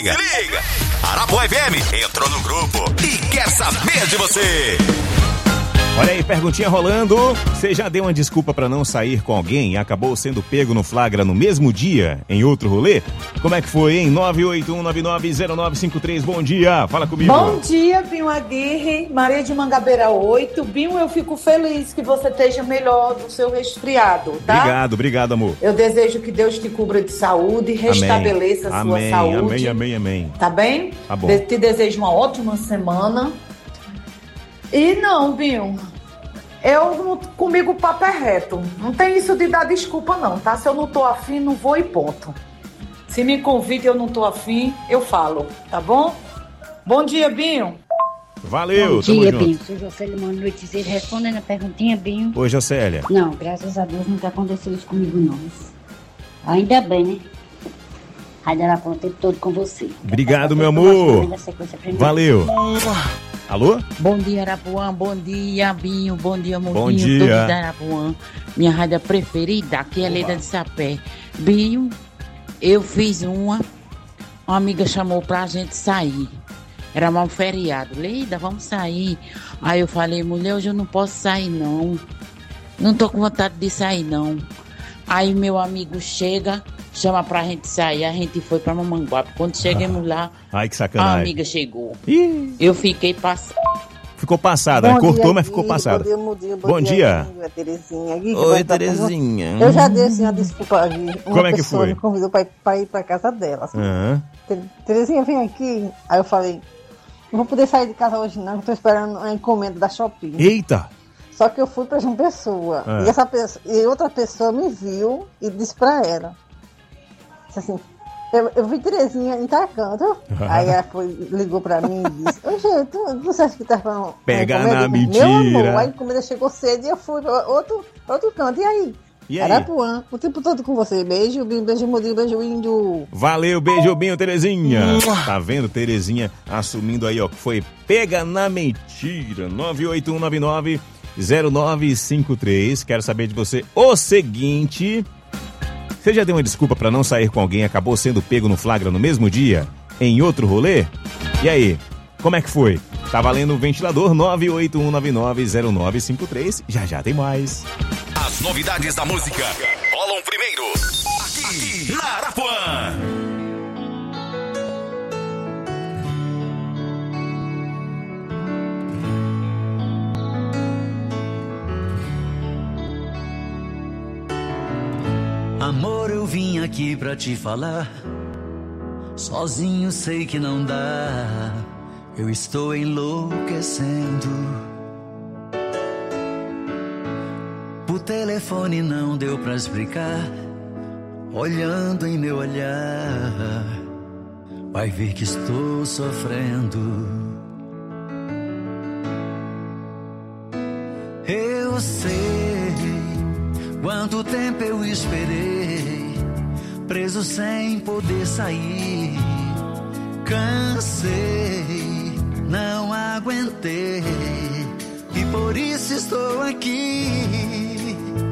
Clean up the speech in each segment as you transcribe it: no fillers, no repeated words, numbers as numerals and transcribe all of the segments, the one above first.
liga. Arapuã FM entrou no grupo e quer saber de você. Olha aí, perguntinha rolando. Você já deu uma desculpa pra não sair com alguém e acabou sendo pego no flagra no mesmo dia, em outro rolê? Como é que foi, hein? 981990953, bom dia, fala comigo. Bom dia, Binho Aguirre, Maria de Mangabeira 8. Binho, eu fico feliz que você esteja melhor do seu resfriado, tá? Obrigado, amor. Eu desejo que Deus te cubra de saúde, restabeleça a sua saúde. Amém. Tá bem? Tá bom. Te desejo uma ótima semana. E não, Binho, comigo o papo é reto. Não tem isso de dar desculpa não, tá? Se eu não tô afim, não vou e ponto. Se me convida e eu não tô afim, eu falo, tá bom? Bom dia, Binho. Valeu, bom dia, Binho. Sou Jocélia Manoitezeira, respondendo a perguntinha, Binho. Oi, Jocélia. Não, graças a Deus nunca aconteceu isso comigo não. Ainda bem, né? Rádio Arapuã o tempo todo com você. Obrigado, meu amor. Valeu. Alô? Bom dia, Arapuã. Bom dia, Binho. Bom dia, Mundinho. Bom dia. Todos da Arapuã. Minha rádio preferida, aqui é Leida de Sapé. Binho, eu fiz uma amiga chamou pra gente sair. Era um feriado. Leida, vamos sair. Aí eu falei, mulher, hoje eu não posso sair, não. Não tô com vontade de sair, não. Aí meu amigo chama pra gente sair, a gente foi pra Mamanguape. Quando chegamos lá, ai, que sacanagem. A amiga chegou. Ih. Eu fiquei passada. Ficou passada, né? Cortou, mas ficou passada. Bom dia. Terezinha. Oi, Terezinha. Eu já dei assim uma desculpa ali. Como é que foi? Me convidou pra ir pra casa dela. Assim. Terezinha, vem aqui. Aí eu falei, não vou poder sair de casa hoje não, tô esperando a encomenda da Shopping. Eita! Só que eu fui pra João Pessoa. E outra pessoa me viu e disse pra ela. Assim, eu vi Terezinha em Tacanto. Aí ela ligou pra mim e disse, ô gente, você acha que tá falando? Pega na mentira. Meu amor, a encomenda chegou cedo e eu fui pra outro canto. E aí? Arapuã, o tempo todo com você. Beijo, beijo, Mudinho, beijo, índio. Valeu, beijo, Binho, Terezinha. Tá vendo, Terezinha assumindo aí, ó, que foi pega na mentira. 981990953. Quero saber de você o seguinte... Você já deu uma desculpa pra não sair com alguém e acabou sendo pego no flagra no mesmo dia, em outro rolê? E aí, como é que foi? Tá valendo o ventilador 981990953. Já tem mais. As novidades da música rolam primeiro aqui na Arapuã. Amor, eu vim aqui pra te falar. Sozinho sei que não dá. Eu estou enlouquecendo. Por telefone não deu pra explicar. Olhando em meu olhar, vai ver que estou sofrendo. Eu sei quanto tempo eu esperei, preso sem poder sair. Cansei, não aguentei, e por isso estou aqui.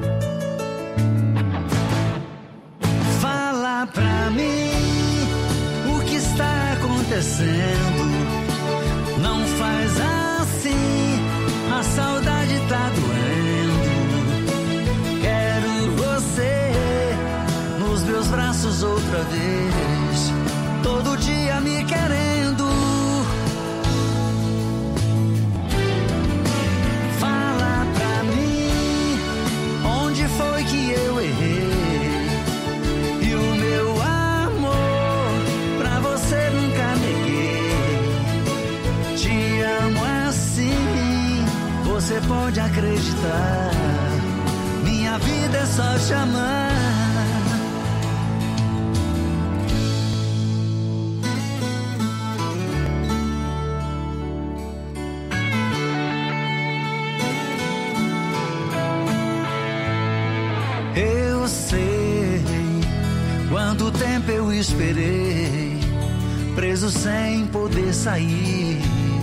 Fala pra mim o que está acontecendo. Não faz assim, a saudade tá doendo. Nos meus braços outra vez, todo dia me querendo. Fala pra mim, onde foi que eu errei? E o meu amor pra você nunca neguei. Te amo assim, você pode acreditar. Minha vida é só te amar. Eu sei quanto tempo eu esperei, preso sem poder sair.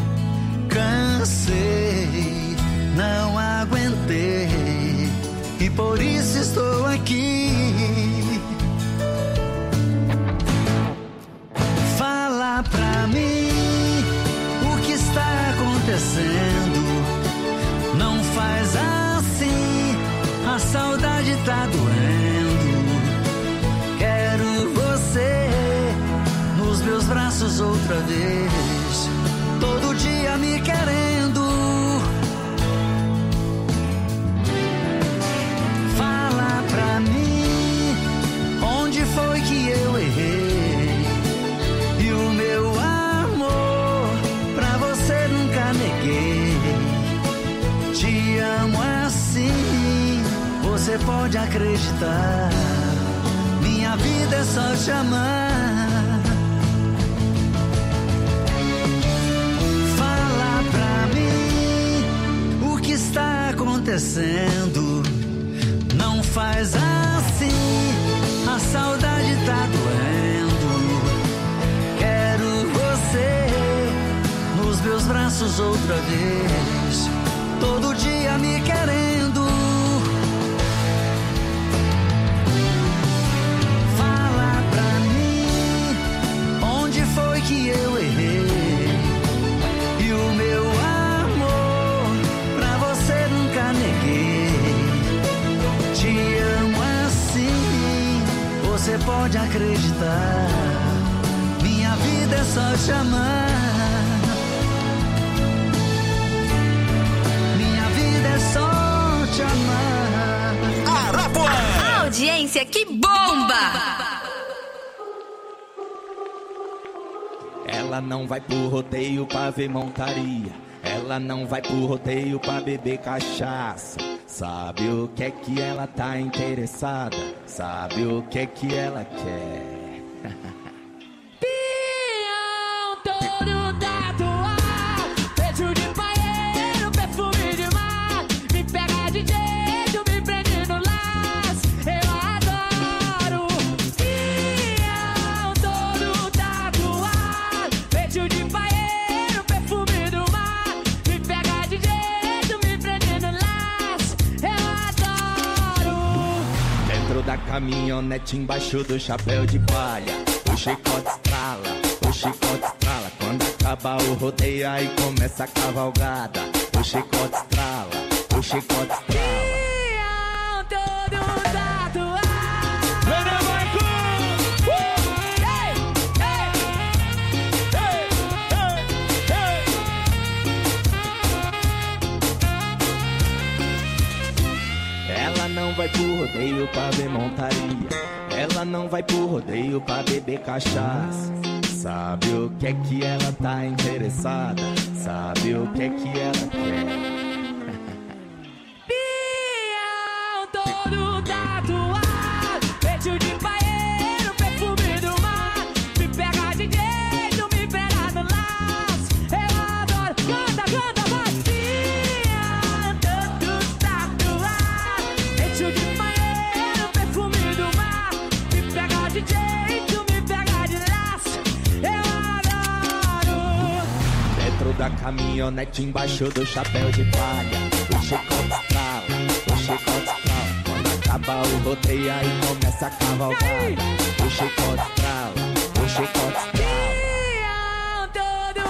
Cansei, não aguentei, e por isso estou aqui. Fala Fala pra mim o que está acontecendo. Não faz assim, a saudade tá doendo. Quero você nos meus braços outra vez, todo dia me querendo. Fala pra mim onde foi que eu errei, e o meu amor pra você nunca neguei. Te amo assim, você pode acreditar, minha vida é só te amar. Fala pra mim o que está acontecendo. Não faz assim, a saudade tá doendo. Quero você nos meus braços outra vez, todo dia me querendo. Fala pra mim onde foi que eu errei, e o meu amor pra você nunca neguei. Te amo assim, você pode acreditar, minha vida é só te amar. Minha vida é só te amar. Arapuã! A audiência que bomba! Ela não vai pro rodeio pra ver montaria, ela não vai pro rodeio pra beber cachaça. Sabe o que é que ela tá interessada, sabe o que é que ela quer. Pião todo tatuado, peito de paeiro, perfume de mar. Me pega de jeito, me prende no laço, eu adoro. Pião todo tatuado, peito de paeiro, perfume do mar. Me pega de jeito, me prende no laço, eu adoro. Dentro da caminhonete, embaixo do chapéu de palha, o chicote estrala, o chicote estrala. Quando acaba o rodeio, aí começa a cavalgada. O chicote estrala, o chicote estrala. Pião todo tatuado. Ela não vai pro rodeio pra ver montaria, ela não vai pro rodeio pra beber cachaça. Sabe o que é que ela tá interessada, sabe o que é que ela quer. Pião todo tatuado, peito de paeiro, perfume do mar. Me pega de jeito, me pega no laço, eu adoro. Canta, canta, vai. Pião todo tatuado, peito de paeiro, perfume do mar. Me pega de jeito, me pega de laço, eu adoro. Dentro da caminhonete, embaixo do chapéu de palha, o chicote estrala, o chicote estrala. Quando acaba o rodeio, aí começa a cavalgada. O chicote estrala, o chicote estrala. Pião todo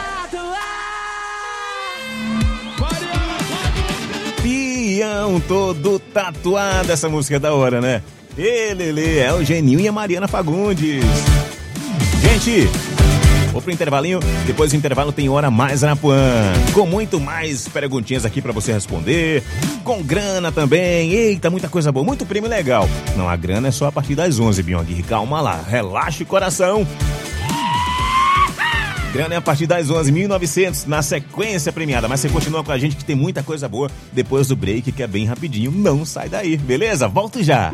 tatuado. Pião todo tatuado. Essa música é da hora, né? Ele é o Geninho e a Mariana Fagundes. Gente, vou pro intervalinho. Depois do intervalo tem Hora Mais Arapuã, com muito mais perguntinhas aqui pra você responder, com grana também. Eita, muita coisa boa, muito prêmio legal. Não, a grana é só a partir das 11, Biong. Calma lá, relaxa o coração. Grana é a partir das 11, 1.900 na sequência premiada. Mas você continua com a gente que tem muita coisa boa depois do break, que é bem rapidinho. Não sai daí, beleza? Volto já.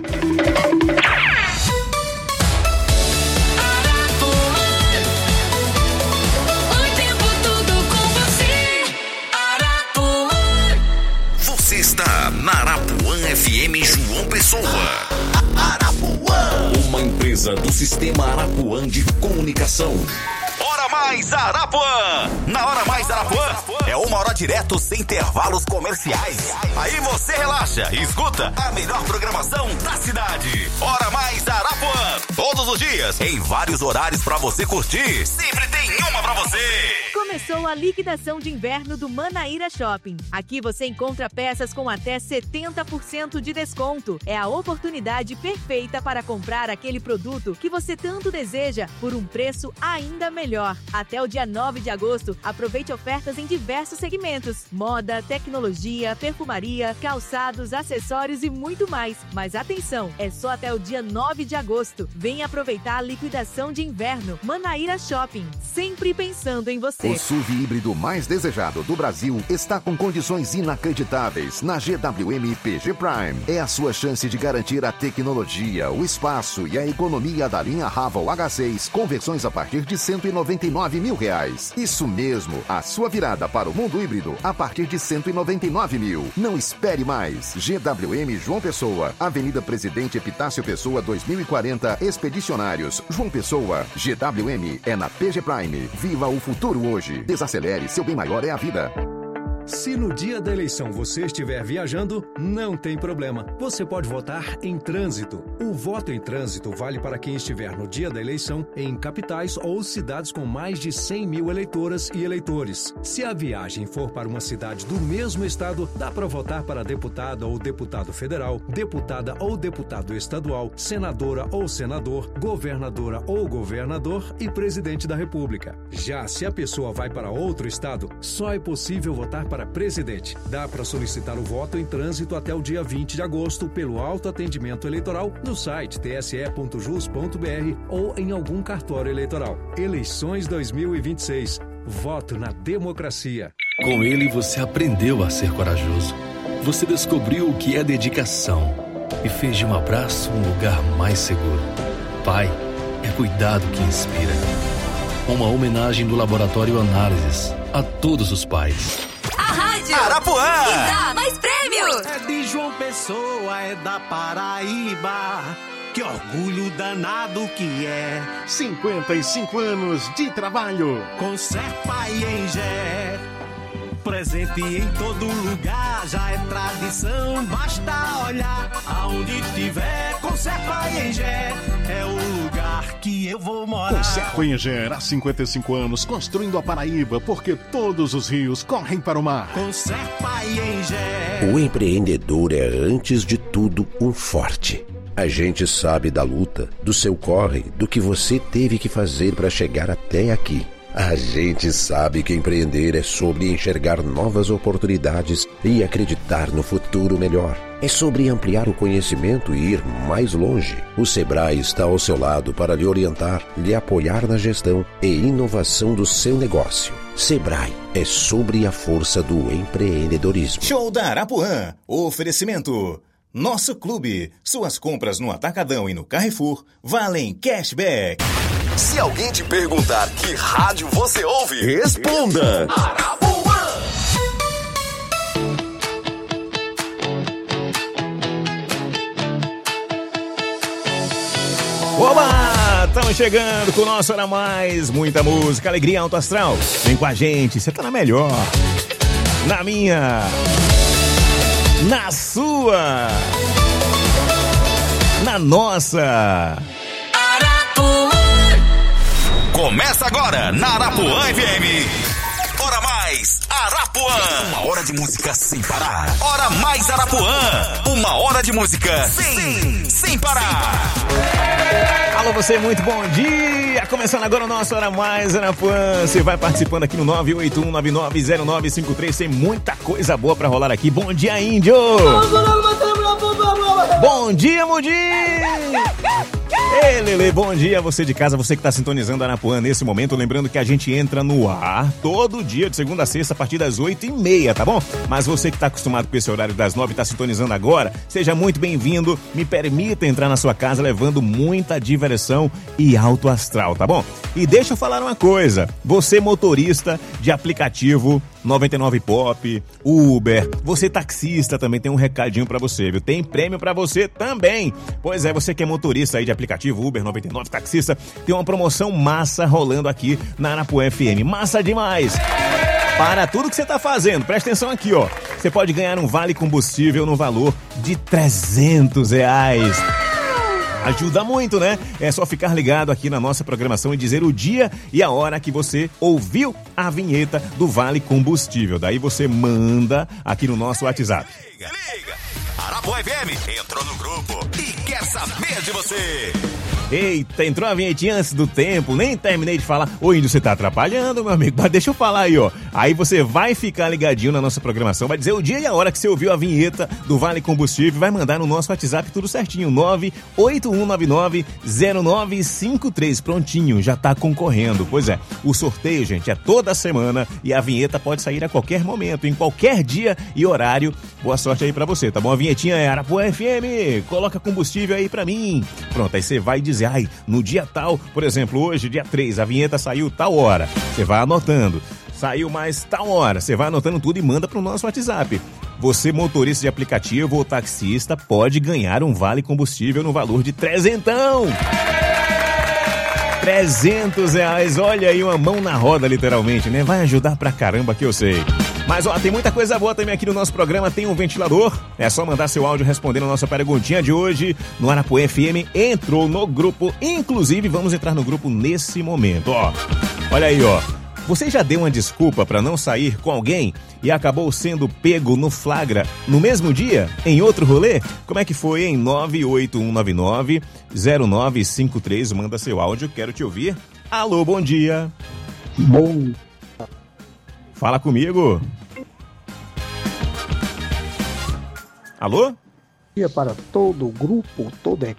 Você está na Arapuã FM João Pessoa. Arapuã, uma empresa do Sistema Arapuã de Comunicação. Hora Hora Mais Arapuã. Na Hora Mais Arapuã é 1 hora direto sem intervalos comerciais. Aí você relaxa e escuta a melhor programação da cidade. Hora Mais Arapuã. Todos os dias, em vários horários pra você curtir. Sempre tem uma pra você. Começou a liquidação de inverno do Manaíra Shopping. Aqui você encontra peças com até 70% de desconto. É a oportunidade perfeita para comprar aquele produto que você tanto deseja por um preço ainda melhor. Até o dia 9 de agosto, aproveite ofertas em diversos segmentos: moda, tecnologia, perfumaria, calçados, acessórios e muito mais. Mas atenção, é só até o dia 9 de agosto. Venha aproveitar a liquidação de inverno. Manaíra Shopping, sempre pensando em você. O SUV híbrido mais desejado do Brasil está com condições inacreditáveis na GWM PG Prime. É a sua chance de garantir a tecnologia, o espaço e a economia da linha Raval H6, com versões a partir de R$199 mil. Isso mesmo, a sua virada para o mundo híbrido a partir de R$199 mil. Não espere mais. GWM João Pessoa, Avenida Presidente Epitácio Pessoa 2040, Expedicionários, João Pessoa. GWM é na PG Prime. Viva o futuro hoje. Desacelere, seu bem maior é a vida. Se no dia da eleição você estiver viajando, não tem problema. Você pode votar em trânsito. O voto em trânsito vale para quem estiver no dia da eleição em capitais ou cidades com mais de 100 mil eleitoras e eleitores. Se a viagem for para uma cidade do mesmo estado, dá para votar para deputada ou deputado federal, deputada ou deputado estadual, senadora ou senador, governadora ou governador e presidente da República. Já se a pessoa vai para outro estado, só é possível votar para presidente. Dá para solicitar o voto em trânsito até o dia 20 de agosto pelo autoatendimento eleitoral no site tse.jus.br ou em algum cartório eleitoral. Eleições 2026. Voto na democracia. Com ele você aprendeu a ser corajoso. Você descobriu o que é dedicação e fez de um abraço um lugar mais seguro. Pai, é cuidado que inspira. Uma homenagem do Laboratório Análises a todos os pais. A Rádio Arapuã que dá mais prêmio. É de João Pessoa, é da Paraíba. Que orgulho danado que é. 55 anos de trabalho. Com Serpa e Engé. Presente em todo lugar, já é tradição. Basta olhar aonde tiver. Com Serpa e Engé é o lugar que eu vou morar. Com Serpa e Engé, há 55 anos, construindo a Paraíba, porque todos os rios correm para o mar. Com Serpa e Engé. O empreendedor é, antes de tudo, um forte. A gente sabe da luta, do seu corre, do que você teve que fazer para chegar até aqui. A gente sabe que empreender é sobre enxergar novas oportunidades e acreditar no futuro melhor. É sobre ampliar o conhecimento e ir mais longe. O Sebrae está ao seu lado para lhe orientar, lhe apoiar na gestão e inovação do seu negócio. Sebrae é sobre a força do empreendedorismo. Show da Arapuã. Oferecimento. Nosso clube. Suas compras no Atacadão e no Carrefour valem cashback. Se alguém te perguntar que rádio você ouve, responda. Arapuã. Oba! Estamos chegando com o nosso Hora Mais. Muita música, alegria, alto astral. Vem com a gente, você tá na melhor. Na minha. Na sua. Na nossa. Começa agora na Arapuã FM. Hora Mais Arapuã. Uma hora de música sem parar. Hora Mais Arapuã. Uma hora de música sem parar. Alô, você, muito bom dia. Começando agora o nosso Hora Mais Arapuã. Você vai participando aqui no 981-990953. Tem muita coisa boa pra rolar aqui. Bom dia, Índio. Bom dia, Mudim. Ei, Lele, bom dia, você de casa, você que está sintonizando a Arapuã nesse momento, lembrando que a gente entra no ar todo dia, de segunda a sexta, a partir das 8h30, tá bom? Mas você que está acostumado com esse horário das 9 e está sintonizando agora, seja muito bem-vindo, me permita entrar na sua casa levando muita diversão e alto astral, tá bom? E deixa eu falar uma coisa, você motorista de aplicativo 99 Pop, Uber, você taxista também tem um recadinho pra você, viu? Tem prêmio pra você também. Pois é, você que é motorista aí de aplicativo, aplicativo Uber 99 Taxista, tem uma promoção massa rolando aqui na Arapuã FM. Massa demais! Para tudo que você está fazendo, presta atenção aqui, ó. Você pode ganhar um vale combustível no valor de R$300. Ajuda muito, né? É só ficar ligado aqui na nossa programação e dizer o dia e a hora que você ouviu a vinheta do Vale Combustível. Daí você manda aqui no nosso WhatsApp. Liga! Arapuã FM entrou no grupo e quer saber de você. Eita, entrou a vinhetinha antes do tempo, nem terminei de falar. Ô, Índio, você tá atrapalhando, meu amigo? Mas deixa eu falar aí, ó. Aí você vai ficar ligadinho na nossa programação, vai dizer o dia e a hora que você ouviu a vinheta do Vale Combustível, vai mandar no nosso WhatsApp tudo certinho, 981990953. Prontinho, já tá concorrendo. Pois é, o sorteio, gente, é toda semana e a vinheta pode sair a qualquer momento, em qualquer dia e horário. Boa sorte aí pra você, tá bom? A vinhetinha é Arapuã FM, coloca combustível aí pra mim. Pronto, aí você vai dizer, ai, no dia tal, por exemplo, hoje, dia 3, a vinheta saiu tal hora. Você vai anotando. Saiu mais tal hora. Você vai anotando tudo e manda pro nosso WhatsApp. Você, motorista de aplicativo ou taxista, pode ganhar um vale combustível no valor de R$300. R$300, olha aí, uma mão na roda, literalmente, né? Vai ajudar pra caramba, que eu sei. Mas, ó, tem muita coisa boa também aqui no nosso programa. Tem um ventilador. É só mandar seu áudio respondendo a nossa perguntinha de hoje no Arapuã FM. Entrou no grupo. Inclusive, vamos entrar no grupo nesse momento, ó. Olha aí, ó. Você já deu uma desculpa pra não sair com alguém e acabou sendo pego no flagra no mesmo dia, em outro rolê? Como é que foi, hein? 981990953. Manda seu áudio, quero te ouvir. Alô, bom dia. Bom. Fala comigo. Alô? Bom dia para todo o grupo, toda.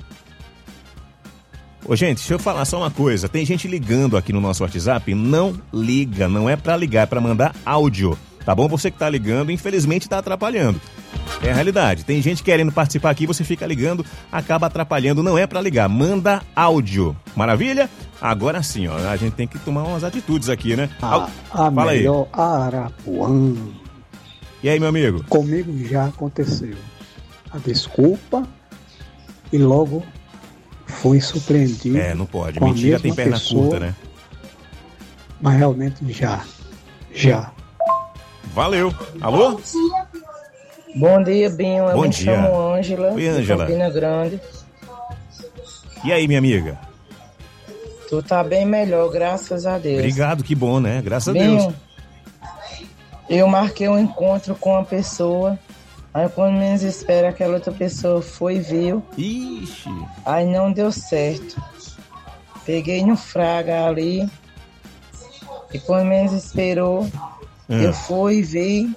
Ô, gente, deixa eu falar só uma coisa. Tem gente ligando aqui no nosso WhatsApp. Não liga, não é pra ligar, é pra mandar áudio. Tá bom? Você que tá ligando, infelizmente tá atrapalhando. É a realidade. Tem gente querendo participar aqui, você fica ligando, acaba atrapalhando. Não é pra ligar, manda áudio. Maravilha? Agora sim, ó, a gente tem que tomar umas atitudes aqui, né? A Fala melhor aí. Arapuã. E aí, meu amigo? Comigo já aconteceu. A desculpa e logo fui surpreendido. É, não pode. Mentira tem perna curta, né? Mas realmente já. Valeu. Alô? Bom dia, Binho. Eu Bom me dia. chamo Ângela. Oi, Ângela. De Campina Grande. E aí, minha amiga? Tu tá bem melhor, graças a Deus. Obrigado, que bom, né? Graças a Binho, Deus. eu marquei um encontro com uma pessoa. Aí quando menos espera, aquela outra pessoa foi e viu. Ixi. Aí não deu certo. Peguei no fraga ali. E quando menos esperou, eu fui e vi.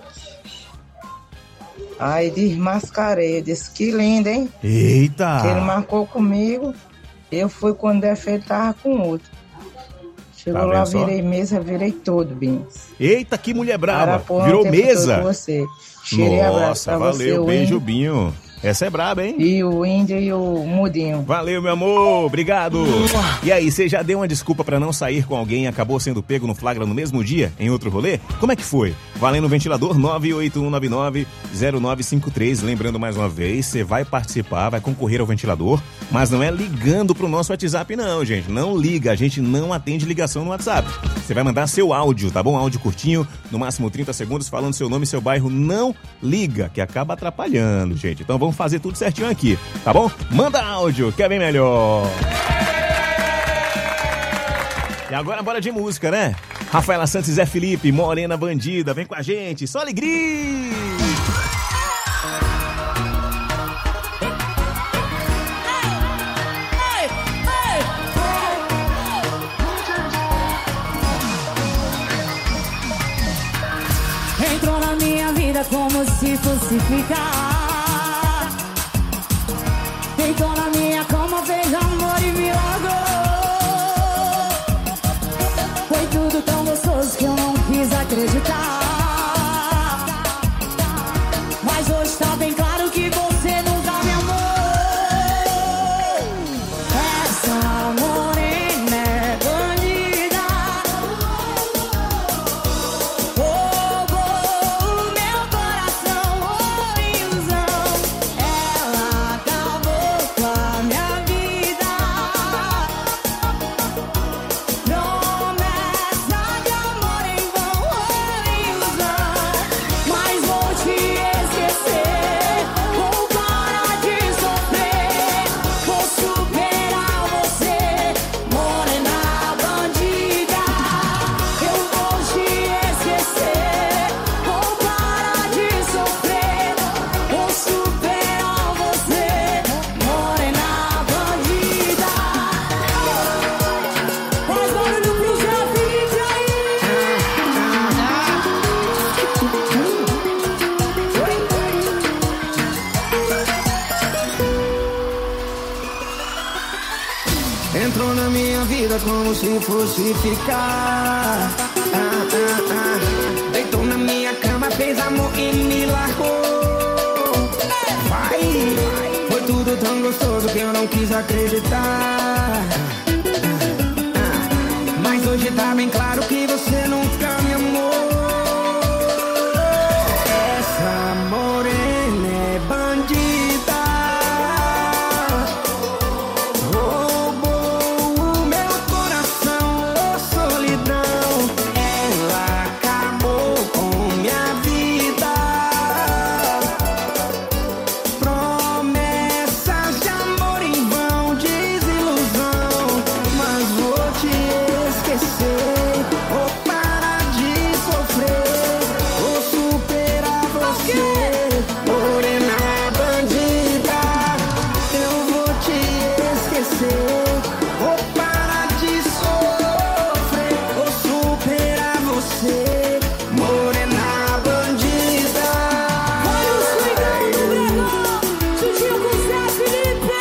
Aí desmascarei. Eu disse, que lindo, hein? Eita! Que ele marcou comigo. Eu fui quando ele tava com outro. Chegou Tá lá, vendo só? virei mesa, virei tudo, Binho. Eita, que mulher brava. Arapuã, Virou o tempo mesa. todo com você. Cheirei abraço Nossa, pra valeu. você, o Beijo, índio. Binho. Essa é braba, hein? E o índio e o mudinho. Valeu, meu amor. Obrigado. E aí, você já deu uma desculpa pra não sair com alguém e acabou sendo pego no flagra no mesmo dia, em outro rolê? Como é que foi? Valendo o ventilador 981990953. Lembrando mais uma vez, você vai participar, vai concorrer ao ventilador, mas não é ligando pro nosso WhatsApp não, gente. Não liga, a gente não atende ligação no WhatsApp. Você vai mandar seu áudio, tá bom? Áudio curtinho, no máximo 30 segundos, falando seu nome e seu bairro. Não liga, que acaba atrapalhando, gente. Então vamos fazer tudo certinho aqui, tá bom? Manda áudio, que é bem melhor. E agora bora de música, né? Rafaela Santos e Zé Felipe, Morena Bandida, vem com a gente, só alegria! Entrou na minha vida como se fosse ficar. Deitou na minha cama, fez amor e me largou. Foi tudo tão gostoso que eu não quis acreditar. Mas hoje tá bem claro que você nunca me amou. Essa morena é bandida. Roubou o meu coração, foi usar. Entrou na minha vida como se fosse ficar. Deitou na minha cama, fez amor e me largou. Vai, foi tudo tão gostoso que eu não quis acreditar. Mas hoje tá bem claro que você nunca me amou. Essa morena é bandida, roubou o meu coração, oh solidão. Ela acabou com minha vida. Promessas de amor em vão, desilusão. Mas vou te esquecer, vou parar de sofrer, vou superar você, morena bandida. Eu vou te esquecer, vou parar de sofrer, vou superar você, morena bandida. Olha os cuidados, Gregão! Titio com Zé Felipe!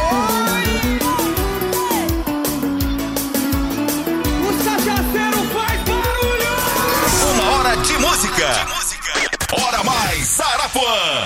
O cachaceiro faz barulho! Uma hora de música. Hora mais Arapuã.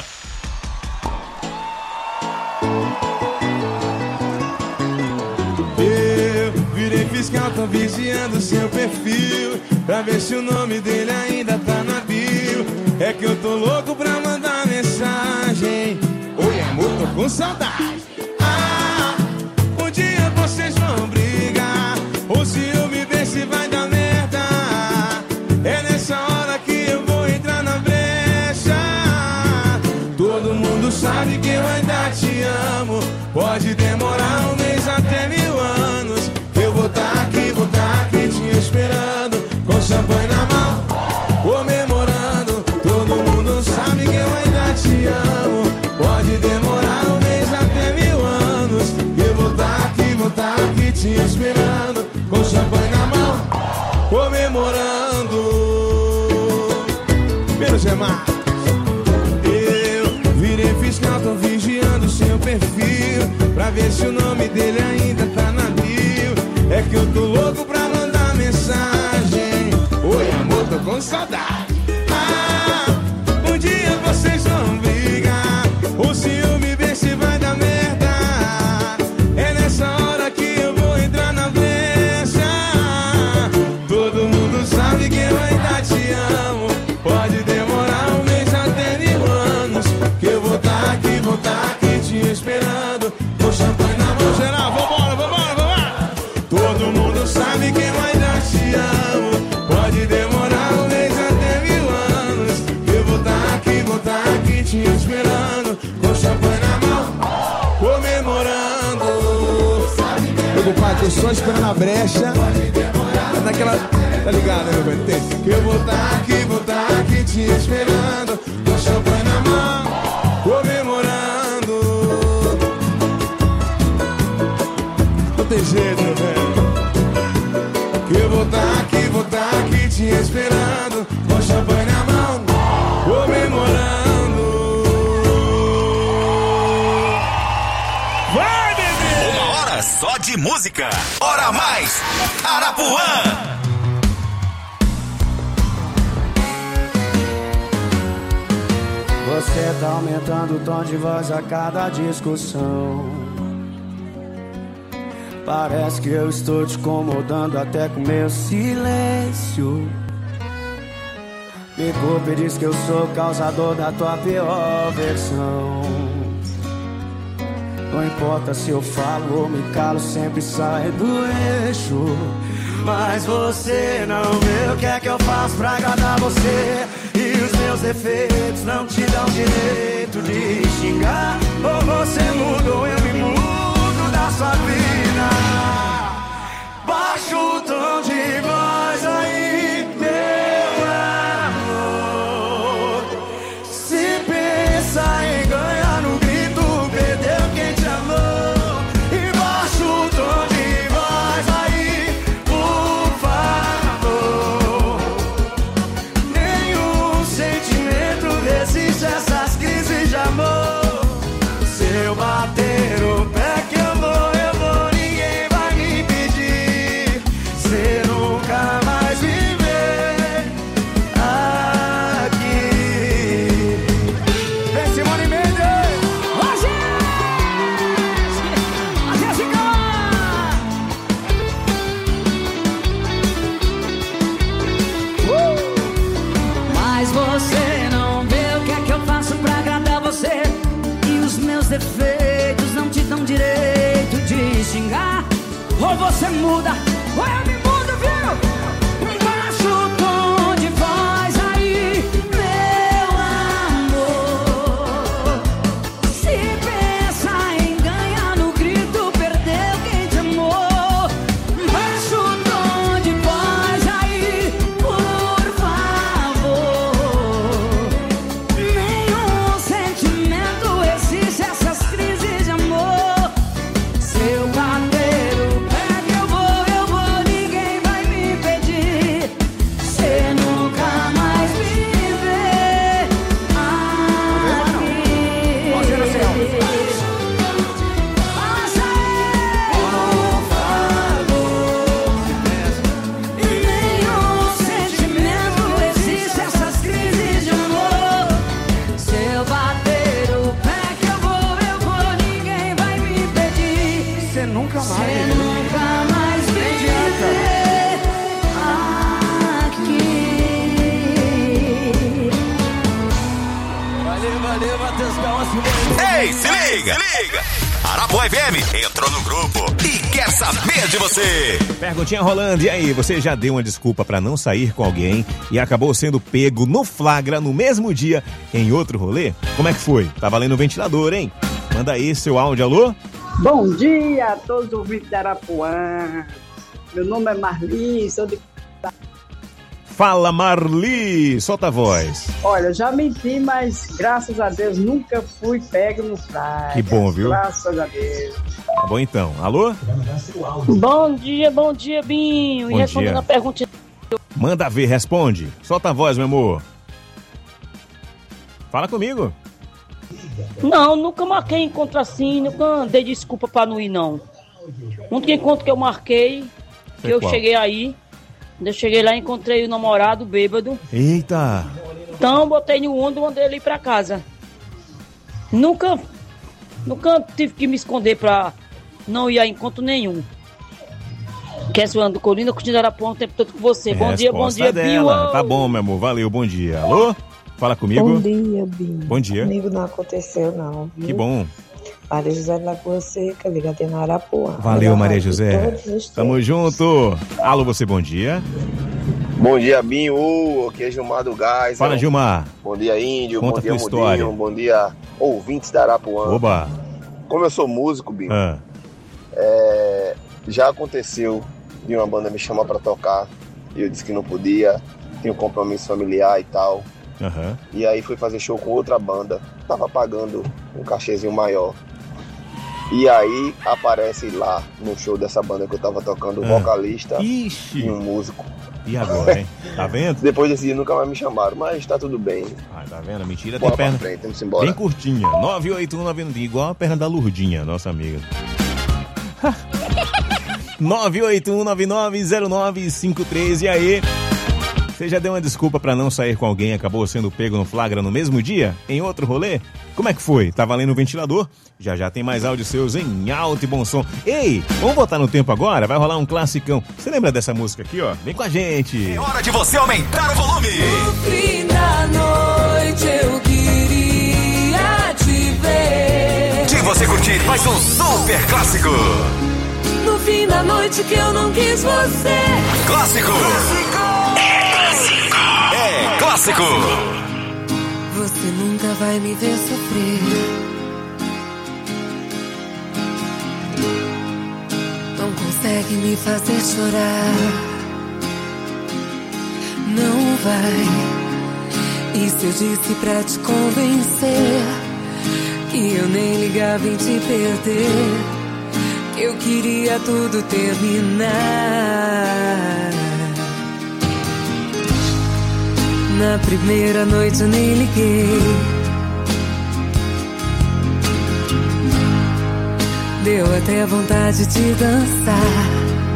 Eu virei fiscal, tô vigiando seu perfil pra ver se o nome dele ainda tá na bio. É que eu tô louco pra mandar mensagem. Oi amor, tô com saudade. Um dia vocês vão brigar, ou se eu me ver se vai dar merda. É nessa hora que eu vou entrar na brecha. Todo mundo sabe que eu ainda te amo. Pode demorar 1 mês até 1000 anos. Eu vou tá aqui te esperando, com champanhe na mão, comemorando. Todo mundo sabe que eu ainda te amo. Pode demorar 1 mês até 1000 anos. Eu vou tá aqui te esperando, com champanhe na mão, comemorando. Menos é mais. Eu virei fiscal, tô vigiando seu perfil pra ver se o nome dele ainda tá na bio. É que eu tô louco pra mandar mensagem. Oi amor, tô com saudade. Um dia vocês vão brigar, ou se eu me ver se vai dar merda. É nessa hora que eu vou entrar na brecha. Todo mundo sabe que eu ainda te amo. Pode demorar 1 mês até 1000 anos. Que eu vou tá aqui te esperando, com champanhe na mão. Geral, vambora. Todo mundo sabe que eu ainda te amo. Pode demorar 1 mês até 1000 anos. Eu vou tá aqui te esperando, com champanhe na mão, comemorando. Meu compadre, tô só esperando a brecha. É naquela... Tá ligado, né, meu velho? Tem. Que eu vou tá aqui te esperando, com champanhe na mão, comemorando. Não tem jeito, meu velho. Que eu vou tá aqui te esperando, com champanhe na mão, comemorando. Vai, bebê! 1 hora só de música. Hora mais Arapuã. Você tá aumentando o tom de voz a cada discussão. Parece que eu estou te incomodando até com meu silêncio. Me culpa e diz que eu sou o causador da tua pior versão. Não importa se eu falo ou me calo, sempre sai do eixo. Mas você não vê o que é que eu faço pra agradar você. E os meus defeitos não te dão direito de xingar. Ou você muda ou eu me mudo da sua vida. Baixa o tom de voz aí, meu amor. Se pensa em ganhar no grito, perdeu quem te amou. E baixa o tom de voz aí, por favor. Nenhum sentimento resiste a essas crises de amor. Seu batom Ou você muda, ou eu me mudo, viu? Baixa o tom de voz aí, meu amor. Se pensa em ganhar no grito, perdeu quem te amou. Baixa o tom de voz aí, por favor. Nenhum sentimento existe, essas crises de amor. Se eu bater o pé que eu vou, ninguém vai me impedir. Cê nunca mais me vê aqui. Passa nenhum sentimento existe, essas crises de amor. Se eu bater o pé que eu vou, ninguém vai me impedir. Você nunca mais. Cê nunca mais me vê aqui. Valeu, Matheus Calma. Ei, se liga! Arapuã FM entrou no grupo e quer saber de você. Perguntinha rolando, e aí, você já deu uma desculpa pra não sair com alguém e acabou sendo pego no flagra no mesmo dia em outro rolê? Como é que foi? Tá valendo o ventilador, hein? Manda aí seu áudio, alô? Bom dia a todos os ouvintes da Arapuã. Meu nome é Marli, sou de... Fala, Marli! Solta a voz. Olha, já menti, mas graças a Deus nunca fui pego no flagra. Que bom, viu? Graças a Deus. Tá bom então. Alô? Bom dia, Binho. Bom E respondendo dia. a pergunta. Manda ver, responde. Solta a voz, meu amor. Fala comigo. Não, nunca marquei encontro assim, nunca dei desculpa pra não ir, não. O único encontro que eu marquei, que Foi eu qual? cheguei aí, quando eu cheguei lá, encontrei o namorado bêbado. Eita! Então, botei no ônibus e mandei ele ir pra casa. Nunca tive que me esconder pra não ir a encontro nenhum. Kessuan do Colina, curtindo Arapuã o tempo todo com você. Bom dia, Resposta Binho. dela. Tá bom, meu amor. Valeu, bom dia. Alô? Fala comigo. Bom dia, Binho. Bom dia. Comigo não aconteceu, não. Viu? Que bom. Maria José de Lagoa Seca, ligadinha na Arapuã. Valeu, Maria Rádio José. todos os Tamo tempos. junto. Alô, você, bom dia. Bom dia, Binho. Aqui é Gilmar do Gás. Fala, Gilmar. Bom dia, Índio. Conta Bom dia, tua história. Mudinho. Bom dia, ouvintes da Arapuã. Oba. Como eu sou músico, Binho, já aconteceu de uma banda me chamar pra tocar e eu disse que não podia, tinha um compromisso familiar e tal. Aham. E aí fui fazer show com outra banda, tava pagando um cachezinho maior. E aí aparece lá no show dessa banda que eu tava tocando o vocalista e um músico. E agora, hein? Tá vendo? Depois desse dia nunca mais me chamaram, mas tá tudo bem. Ah, tá vendo? Mentira, Bora tem perna pra frente, vamos embora. bem curtinha. 98199, igual a perna da Lurdinha, nossa amiga. 981990953, e aí? Você já deu uma desculpa pra não sair com alguém e acabou sendo pego no flagra no mesmo dia? Em outro rolê? Como é que foi? Tá valendo o ventilador? Já tem mais áudios seus em alto e bom som. Ei, vamos voltar no tempo agora? Vai rolar um classicão. Você lembra dessa música aqui, ó? Vem com a gente. É hora de você aumentar o volume. No fim da noite eu queria te ver. De você curtir mais um super clássico. No fim da noite que eu não quis você. Clássico. É clássico. Você nunca vai me ver sofrer. Não consegue me fazer chorar. Não vai. Isso eu disse pra te convencer que eu nem ligava em te perder, que eu queria tudo terminar. Na primeira noite eu nem liguei. Deu até vontade de dançar.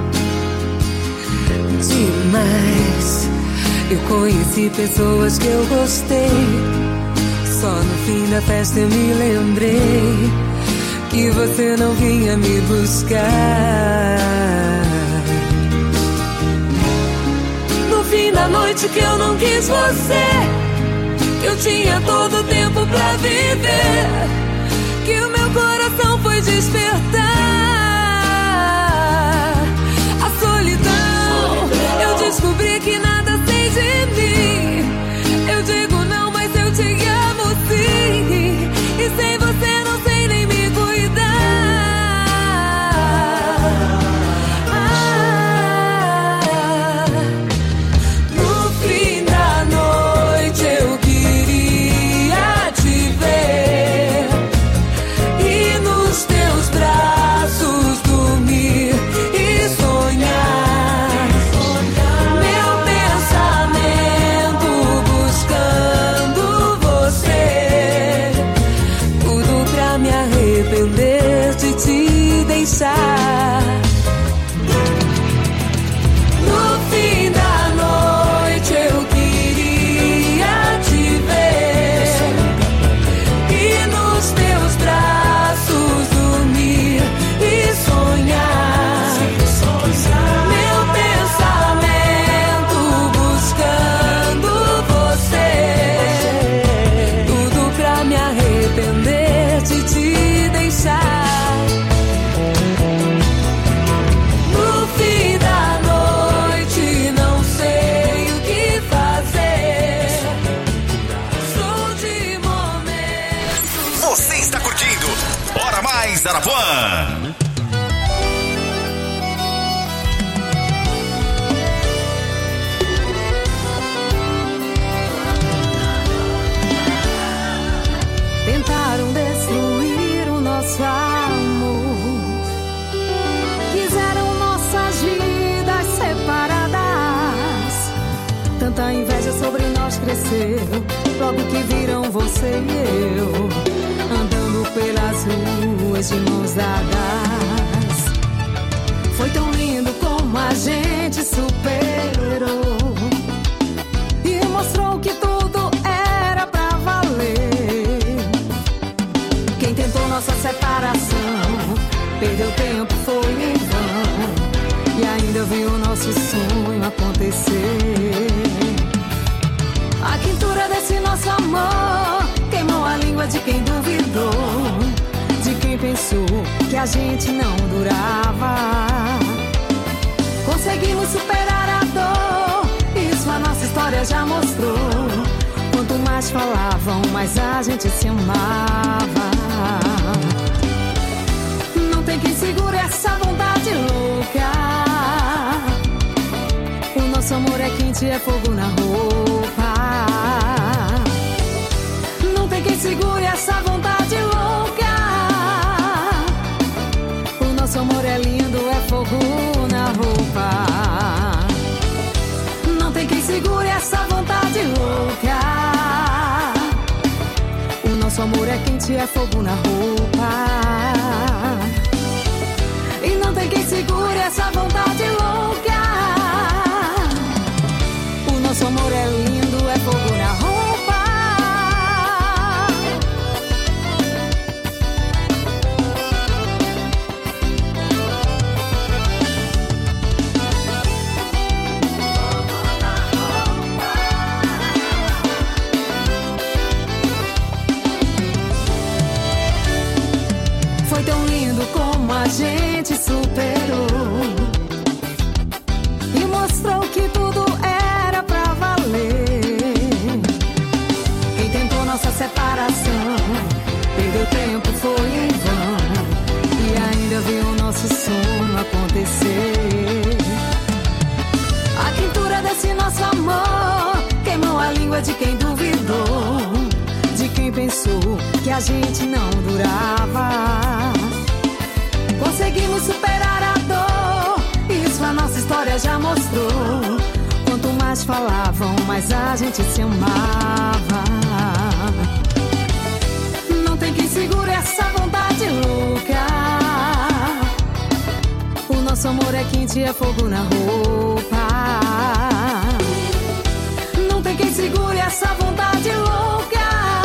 Demais. Eu conheci pessoas que eu gostei. Só no fim da festa eu me lembrei que você não vinha me buscar. No fim da noite que eu não quis você, eu tinha todo o tempo pra viver, que o meu coração foi despertar. Mais Arapuã. Tentaram destruir o nosso amor, fizeram nossas vidas separadas. Tanta inveja sobre nós cresceu, logo que viram você e eu andando pelas ruas de mãos dadas. Foi tão lindo como a gente superou e mostrou que tudo era pra valer. Quem tentou nossa separação perdeu tempo, foi em vão, e ainda viu o nosso sonho acontecer. A quintura desse nosso amor queimou a língua de quem duvidou, de quem pensou que a gente não durava. Conseguimos superar a dor, isso a nossa história já mostrou. Quanto mais falavam, mais a gente se amava. Não tem quem segure essa vontade louca. O nosso amor é quente, é fogo na roupa. Não tem quem segure essa vontade louca. O nosso amor é lindo, é fogo na roupa. Não tem quem segure essa vontade louca. O nosso amor é quente, é fogo na roupa. E não tem quem segure essa vontade louca. O nosso amor é lindo, é fogo na roupa. Foi tão lindo como a gente superou e mostrou que tudo era pra valer. Quem tentou nossa separação perdeu tempo, foi em vão, e ainda viu o nosso sonho acontecer. A quintura desse nosso amor queimou a língua de quem duvidou, de quem pensou que a gente não durava. Conseguimos superar a dor, isso a nossa história já mostrou. Quanto mais falavam, mais a gente se amava. Não tem quem segure essa vontade louca. O nosso amor é quente, é fogo na roupa. Não tem quem segure essa vontade louca.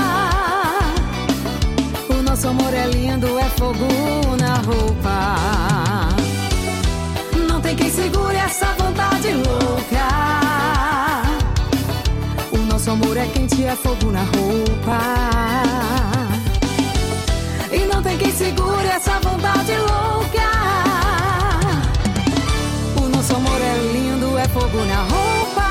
O nosso amor é lindo, é fogo na roupa. Não tem quem segure essa vontade louca. O nosso amor é quente, é fogo na roupa. E não tem quem segure essa vontade louca. O nosso amor é lindo, é fogo na roupa.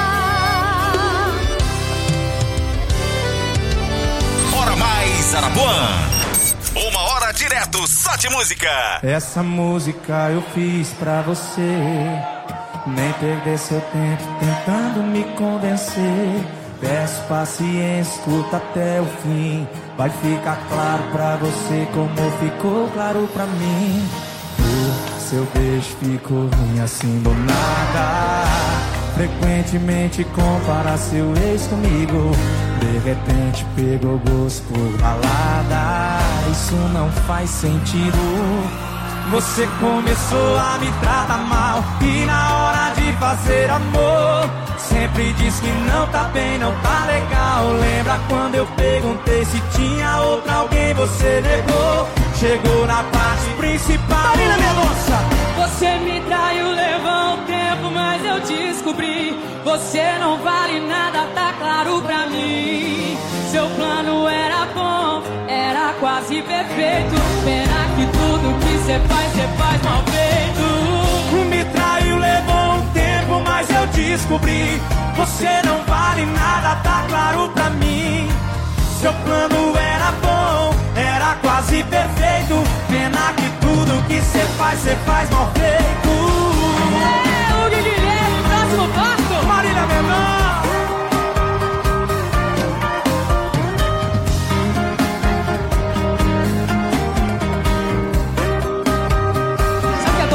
Hora Mais Arapuã. Uma hora direto só de música. Essa música eu fiz pra você. Nem perder seu tempo tentando me convencer. Peço paciência, escuta até o fim. Vai ficar claro pra você como ficou claro pra mim. Seu beijo ficou ruim assim do nada. Frequentemente compara seu ex comigo. De repente pegou gosto por balada. Isso não faz sentido. Você começou a me tratar mal e na hora de fazer amor sempre diz que não tá bem, não tá legal. Lembra quando eu perguntei se tinha outra alguém, você negou. Chegou na parte principal. Marina, minha moça! Você me traiu, levou um tempo, mas eu descobri. Você não vale nada, tá claro pra mim. Seu plano era bom, era quase perfeito. Pena que tudo que você faz mal feito. Me traiu, levou um tempo, mas eu descobri. Você não vale nada, tá claro pra mim. Seu plano era bom, era quase perfeito.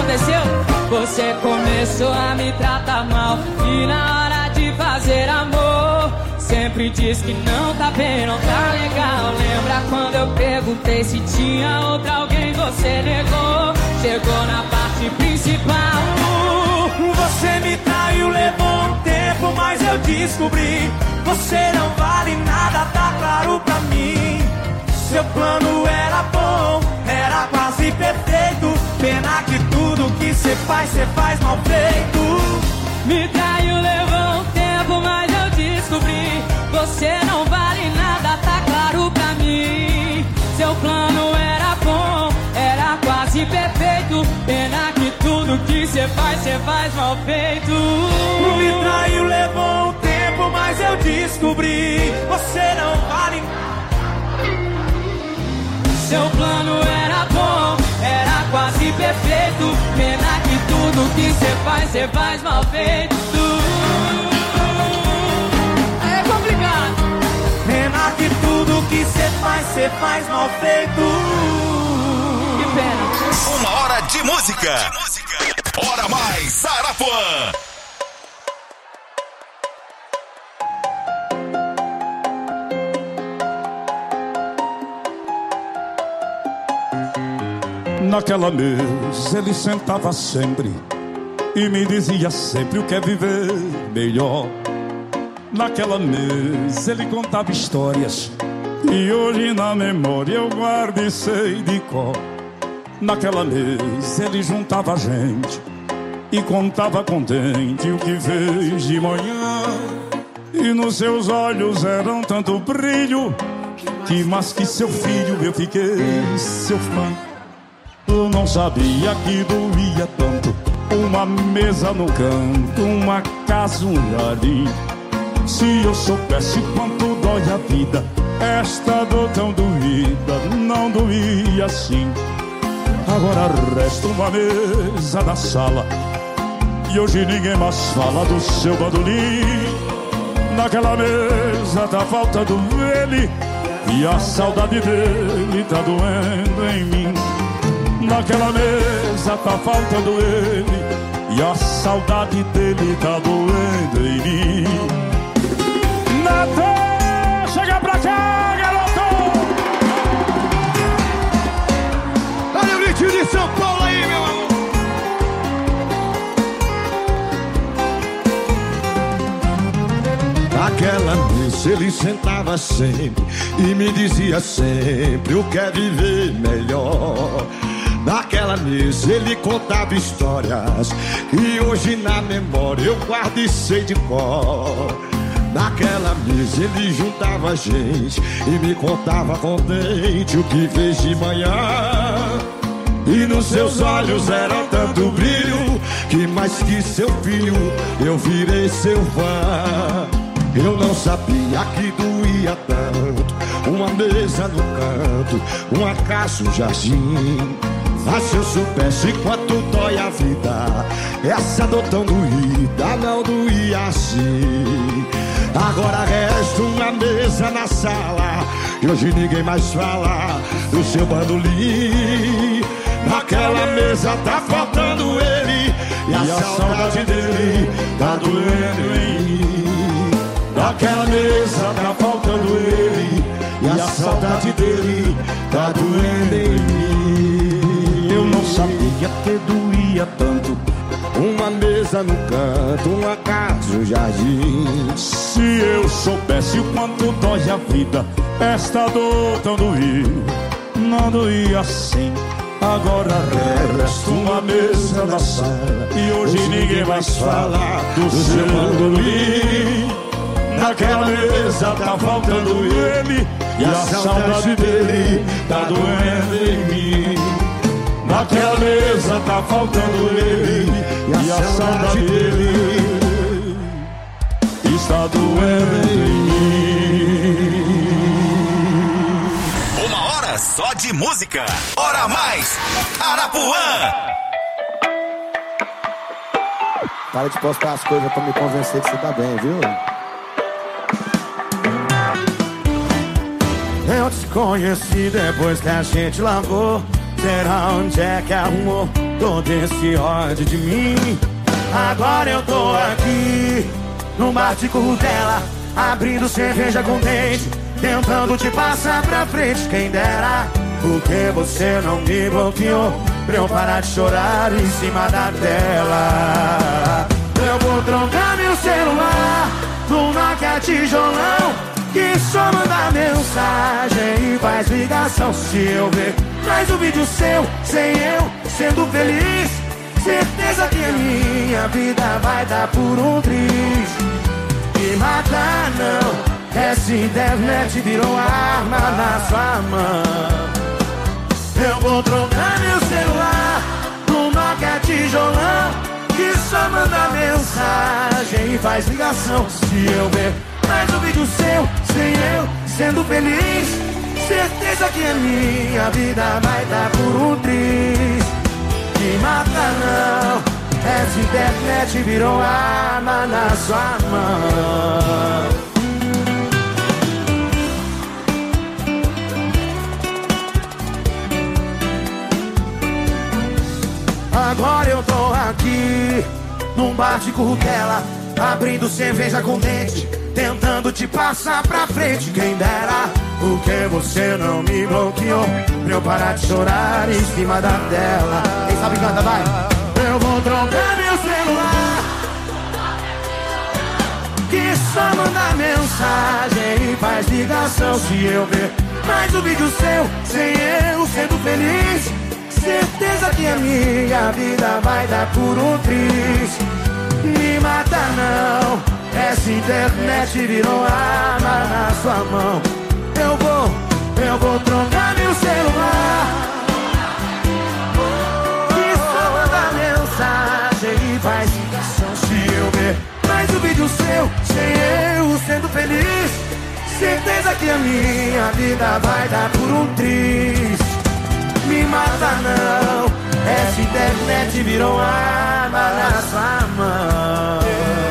aconteceu? Você começou a me tratar mal e na hora de fazer amor sempre diz que não tá bem, não tá legal. Lembra quando eu perguntei se tinha outra alguém, você negou. Chegou na parte principal. Você me traiu, levou um tempo, mas eu descobri. Você não vale nada, tá claro pra mim. Seu plano era bom, era quase perfeito. Pena que tudo que cê faz mal feito. Me traiu, levou um tempo, mas eu descobri. Você não vale nada, tá claro pra mim. Seu plano era bom, era quase perfeito. Pena que tudo que cê faz mal feito. Me traiu, levou um tempo, mas eu descobri. Você não vale nada. Seu plano era bom, era quase perfeito. Pena que tudo que cê faz mal feito. É complicado. Pena que tudo que cê faz mal feito. Que pena. Uma hora de música. Hora mais Arapuã. Naquela mesa ele sentava sempre e me dizia sempre o que é viver melhor. Naquela mesa ele contava histórias e hoje na memória eu guardo e sei de cor. Naquela mesa ele juntava gente e contava contente o que fez de manhã. E nos seus olhos eram tanto brilho que mais que seu filho eu fiquei seu fã. Eu não sabia que doía tanto uma mesa no canto, uma casa, um jardim. Se eu soubesse quanto dói a vida, esta dor tão doída não doía assim. Agora resta uma mesa na sala e hoje ninguém mais fala do seu bandolim. Naquela mesa tá faltando ele e a saudade dele tá doendo em mim. Naquela mesa tá faltando ele e a saudade dele tá doendo em mim. Natal, chega pra cá, garoto! Olha o gritinho de São Paulo aí, meu amor! Naquela mesa ele sentava sempre e me dizia sempre o que é viver melhor. Naquela mesa ele contava histórias e hoje na memória eu guardo e sei de cor. Naquela mesa ele juntava gente e me contava contente o que fez de manhã. E nos seus olhos era tanto brilho que mais que seu filho eu virei seu fã. Eu não sabia que doía tanto uma mesa no canto, uma casa, um jardim. Mas se eu soubesse quanto dói a vida, essa dor tão doída não doía assim. Agora resta uma mesa na sala e hoje ninguém mais fala do seu bandolim. Naquela mesa tá faltando ele e a saudade dele tá doendo em mim. Naquela mesa tá faltando ele e a saudade dele tá doendo em mim. Eu não sabia que doía tanto uma mesa no canto, uma casa, um jardim. Se eu soubesse o quanto dói a vida, esta dor tão doída não doía assim. Agora resta uma mesa na sala e hoje ninguém mais fala do seu bandolim. Naquela mesa tá faltando ele e a saudade dele tá doendo em mim. Naquela mesa tá faltando ele e a saudade dele está doendo em mim. Uma hora só de música. Hora mais Arapuã. Para de postar as coisas pra me convencer que você tá bem, viu? Eu te conheci depois que a gente largou. Será onde é que arrumou todo esse ódio de mim? Agora eu tô aqui no bar de Currutela, abrindo cerveja com dente, tentando te passar pra frente. Quem dera, porque você não me bloqueou pra eu parar de chorar em cima da tela. Eu vou trocar meu celular pro Nokia tijolão, que só manda mensagem e faz ligação. Se eu ver mais um vídeo seu, sem eu sendo feliz, certeza que a minha vida vai dar por um triz. Me matar não, essa internet virou arma na sua mão. Eu vou trocar meu celular pro Nokia tijolão, que só manda mensagem e faz ligação. Se eu ver mais um vídeo seu, sem eu sendo feliz, certeza que a minha vida vai dar por um triz. Me mata não, essa internet virou arma na sua mão. Agora eu tô aqui num bar de Currutela, abrindo cerveja com dente, tentando te passar pra frente. Quem dera, porque você não me bloqueou pra eu parar de chorar em cima da tela. Quem sabe canta, vai. Eu vou trocar meu celular, que só manda mensagem e faz ligação. Se eu ver mais um vídeo seu, sem eu sendo feliz, certeza que a minha vida vai dar por um triz. Me mata não, essa internet virou arma na sua mão. Eu vou trocar meu celular, que só manda mensagem e faz ligação. Se eu ver mais um vídeo seu, sem eu sendo feliz, certeza que a minha vida vai dar por um triz. Me mata não, essa internet virou arma na sua mão.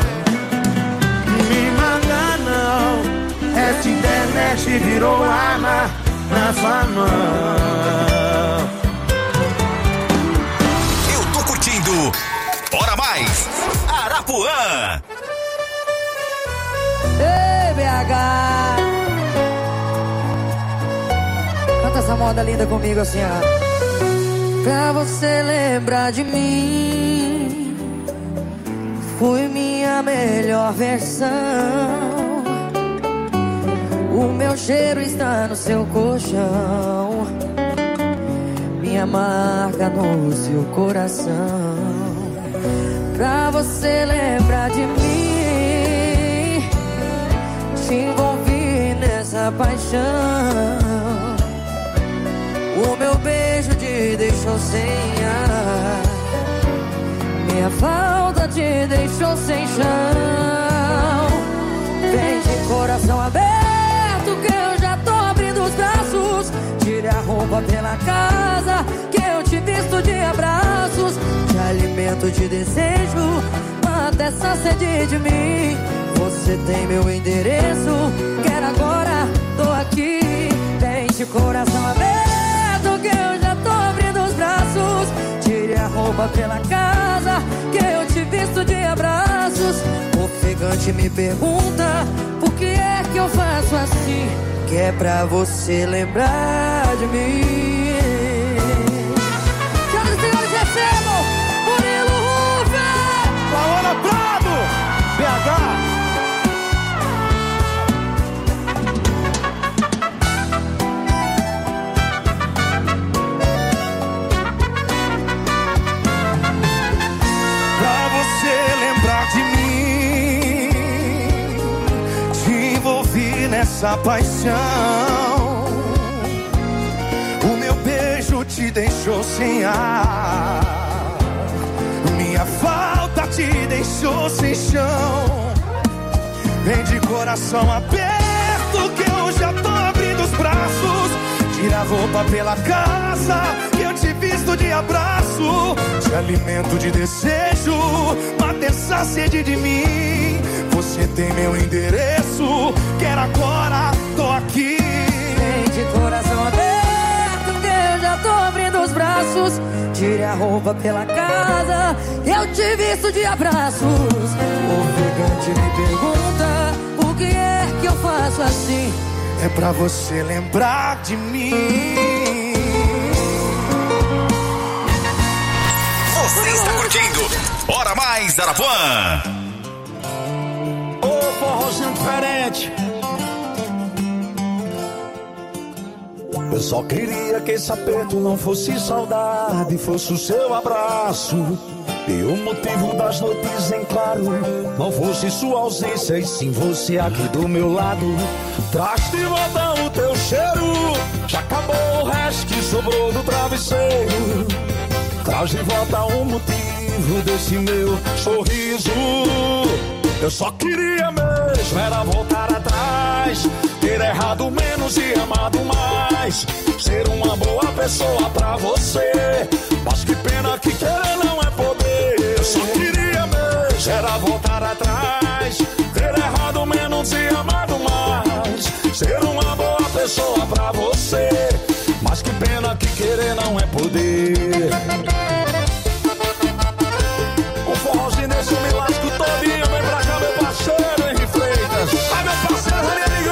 Me mata não, essa internet virou arma na sua mão. Eu tô curtindo Hora Mais Arapuã. Ei, BH, canta essa moda linda comigo assim, ó. Pra você lembrar de mim, fui minha melhor versão. O meu cheiro está no seu colchão, minha marca no seu coração. Pra você lembrar de mim, te envolvi nessa paixão. O meu beijo te deixou sem ar, minha falta te deixou sem chão. Vem de coração aberto que eu já tô abrindo os braços. Tire a roupa pela casa que eu te visto de abraços. Te alimento de desejo, mata essa sede de mim. Você tem meu endereço, quero agora, tô aqui. Vem de coração aberto que eu já tô abrindo os braços. Tire a roupa pela casa que eu te visto de abraços. Ofegante me pergunta por que é que eu faço assim, que é pra você lembrar de mim. Senhoras e senhores, recebam Murilo Rufer, Laura Prado, BH. Nessa paixão, o meu beijo te deixou sem ar, minha falta te deixou sem chão. Vem de coração aberto que eu já tô abrindo os braços. Tira a roupa pela casa que eu te visto de abraço. Te alimento de desejo, mata essa sede de mim. Você tem meu endereço, quero agora, tô aqui. Vem de coração aberto que eu já tô abrindo os braços. Tire a roupa pela casa, eu te visto de abraços. O ofegante me pergunta, por que é que eu faço assim? É pra você lembrar de mim. Você está curtindo Hora Mais Arapuã. Ô, forrozinho diferente. Eu só queria que esse aperto não fosse saudade, fosse o seu abraço. E o motivo das noites em claro não fosse sua ausência, e sim você aqui do meu lado. Traz de volta o teu cheiro, já acabou o resto que sobrou do travesseiro. Traz de volta o motivo desse meu sorriso. Eu só queria mesmo era voltar atrás, ter errado menos e amado mais, ser uma boa pessoa pra você. Mas que pena que querer não é poder. Eu só queria mesmo era voltar atrás, ter errado menos e amado mais, ser uma boa pessoa pra você. Mas que pena que querer não é poder. O forrozinho nesse me lasco todinho. Vem pra cá meu parceiro Henri Freitas. Ah, meu parceiro Ranieri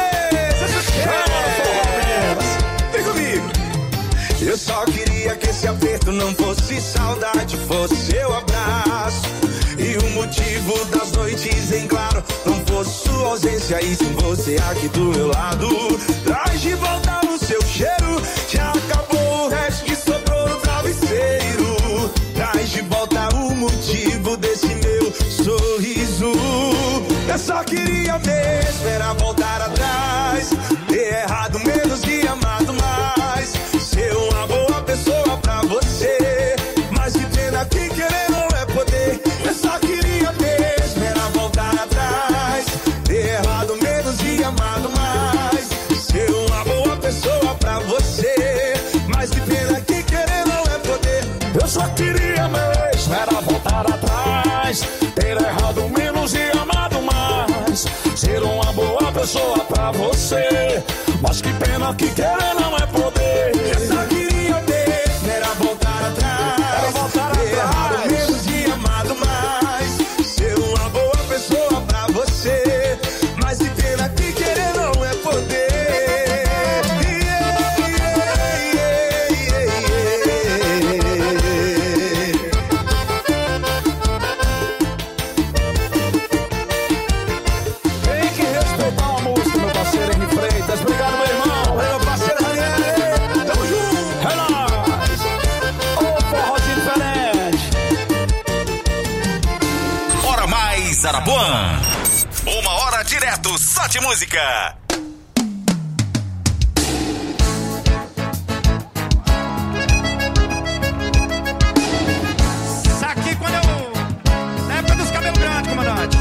Gomes. Vem comigo. Eu só queria que esse aperto não fosse saudade, fosse seu abraço. E o motivo das noites em claro não fosse sua ausência, e sim você aqui do meu lado. Traz de volta o seu cheiro, já acabou o resto que sobrou no travesseiro. Traz de volta o motivo desse meu sorriso. Eu só queria mesmo era voltar atrás, ter errado menos e amado mais, ser uma boa pessoa pra você. Mas que pena que querer não é poder. Eu só queria mesmo era voltar atrás, ter errado menos e amado mais, ser uma boa pessoa pra você. Mas que pena que querer não é poder. Eu só queria mesmo era voltar atrás, ter errado menos e amado mais, ser uma boa pessoa pra você. Mas que pena que querer não é poder. Eu só queria mesmo era voltar atrás, ter errado menos e amado mais, ser uma boa pessoa pra você. Mas que pena que querer não é poder. Tem que respeitar a música, meu parceiro Henri Freitas. Obrigado, meu irmão. Meu parceiro Ranieri. Tamo junto. É nóis. Ô, forrozinho diferente. Hora Mais Arapuã. Uma hora direto só de música. Isso aqui quando eu... Na época dos cabelos grandes, comandante.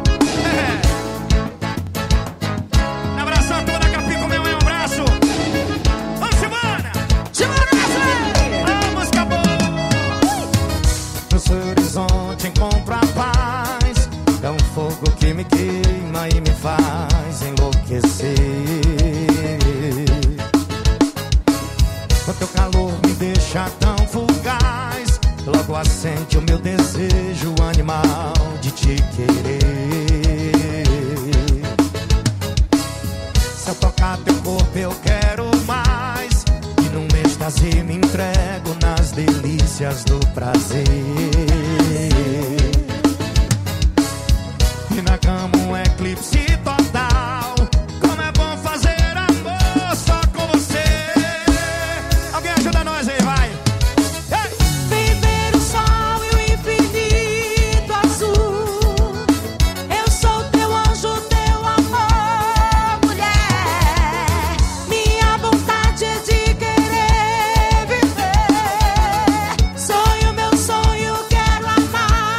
Um abração a toda a Capim, meu um abraço. Vamos, Silvana! Vamos, acabou! No seu horizonte encontro a paz, é um fogo que me queima e me faz enlouquecer. O teu calor me deixa tão fugaz, logo acende o meu desejo animal de te querer. Se eu tocar teu corpo eu quero mais, e num êxtase me entrego nas delícias do prazer. E na cama um eclipse total, como é bom fazer amor só com você. Alguém ajuda nós aí, vai. Viver o sol e o infinito azul. Eu sou teu anjo, teu amor, mulher. Minha vontade é de querer viver. Sonho, meu sonho, quero amar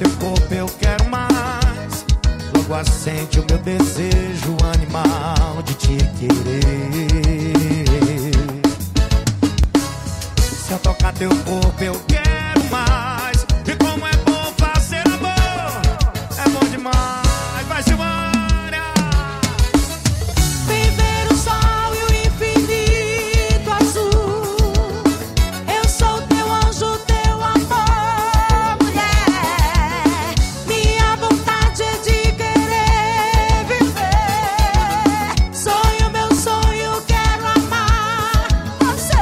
teu corpo eu quero mais. Logo acende o meu desejo animal de te querer. Se eu tocar teu corpo eu quero mais. E como é bom fazer amor, é bom demais. Vai, Silvânia! Viver o sol e o infinito azul. Eu sou teu anjo, teu amor, mulher. Minha vontade é de querer viver. Sonho, meu sonho, quero amar você.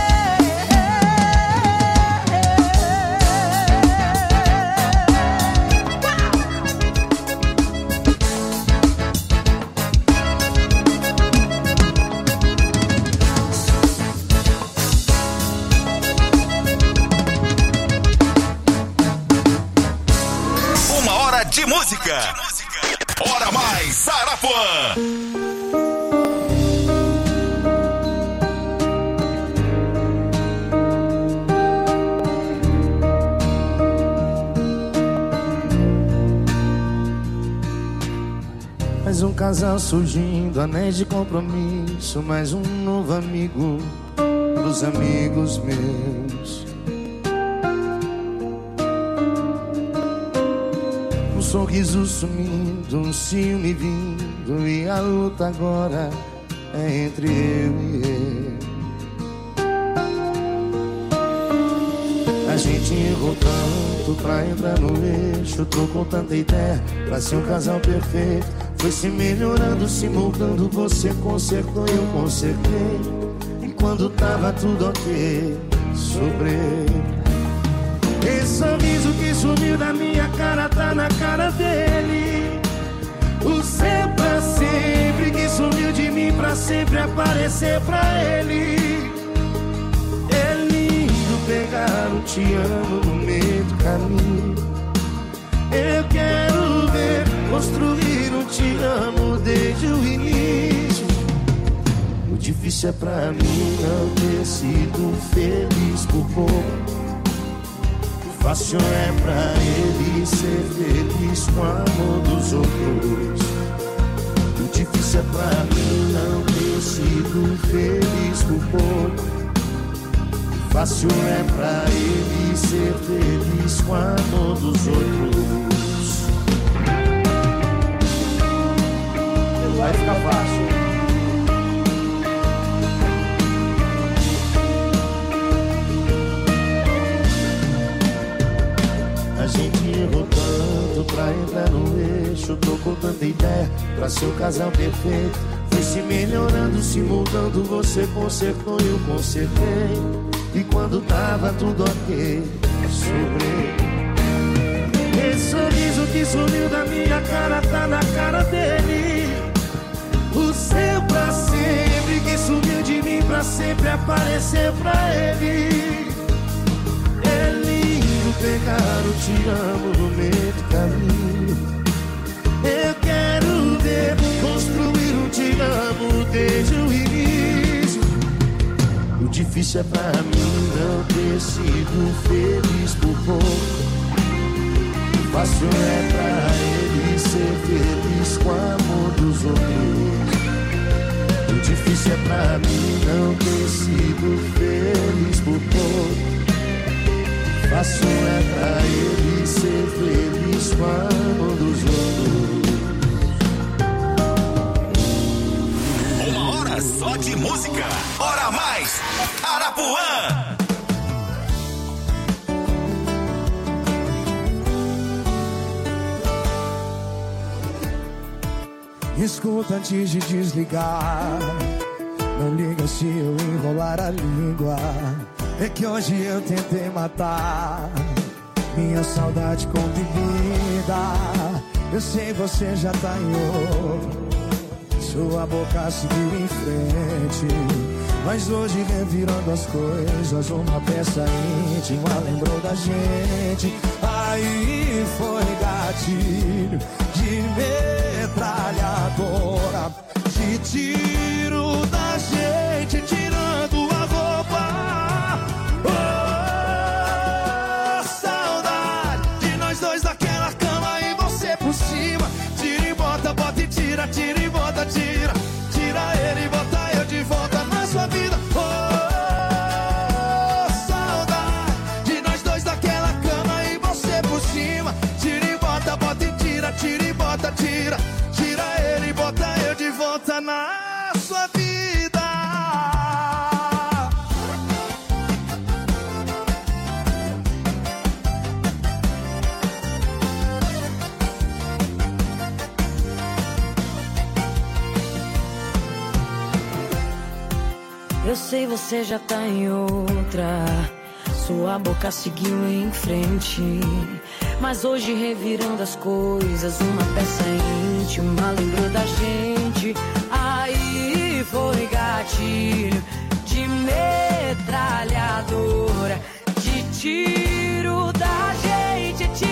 Uma hora de música. Hora mais Sarapuã. Mais um casal surgindo, anéis de compromisso. Mais um novo amigo pros amigos meus. Um sorriso sumindo, um ciúme vindo. E a luta agora é entre eu e ele. A gente errou tanto pra entrar no eixo. Trocou tanta ideia pra ser um casal perfeito. Foi se melhorando, se moldando. Você consertou, eu consertei. E quando tava tudo ok, sobrei. Esse sorriso que sumiu da minha cara tá na cara dele. O seu pra sempre que sumiu de mim pra sempre aparecer pra ele. É lindo pegar um te amo no meio do caminho. Eu quero ver construir um te amo desde o início. O difícil é pra mim não ter sido feliz por pouco. Fácil é pra ele ser feliz com o amor dos outros. O difícil é pra mim não ter sido feliz por pouco. Fácil é pra ele ser feliz com o amor dos outros. Vai ficar fácil. A gente errou tanto pra entrar no eixo. Trocou tanta ideia pra ser o casal perfeito. Foi se melhorando, se moldando. Você consertou, eu consertei. E quando tava tudo ok, sobrei. Esse sorriso que sumiu da minha cara tá na cara dele. O seu pra sempre que sumiu de mim pra sempre aparecer pra ele. É lindo pegar o te amo no meio do caminho. Eu quero ver construir um te amo desde o início. O difícil é pra mim não ter sido feliz por pouco. O fácil é pra ele ser feliz com o amor dos outros. O difícil é pra mim não ter sido feliz por pouco. Fácil é pra ele ser feliz com o amor dos outros. Uma hora só de música. Hora mais Arapuã. Escuta antes de desligar. Não liga se eu enrolar a língua. É que hoje eu tentei matar minha saudade com bebida. Eu sei você já tá em outro. Sua boca seguiu em frente. Mas hoje revirando as coisas, uma peça íntima lembrou da gente. Aí foi gatilho de metralhadora, de tiro da gente tirando a roupa. Oh, saudade de nós dois daquela tira, tira e bota, tira. Tira ele e bota eu de volta na sua vida. Oh, saudade de nós dois naquela cama e você por cima. Tira e bota, bota e tira, tira e bota, tira. Tira ele e bota eu de volta na sua vida. Eu sei você já tá em outra, sua boca seguiu em frente, mas hoje revirando as coisas, uma peça íntima lembrou da gente. Aí foi gatilho de metralhadora, de tiro da gente.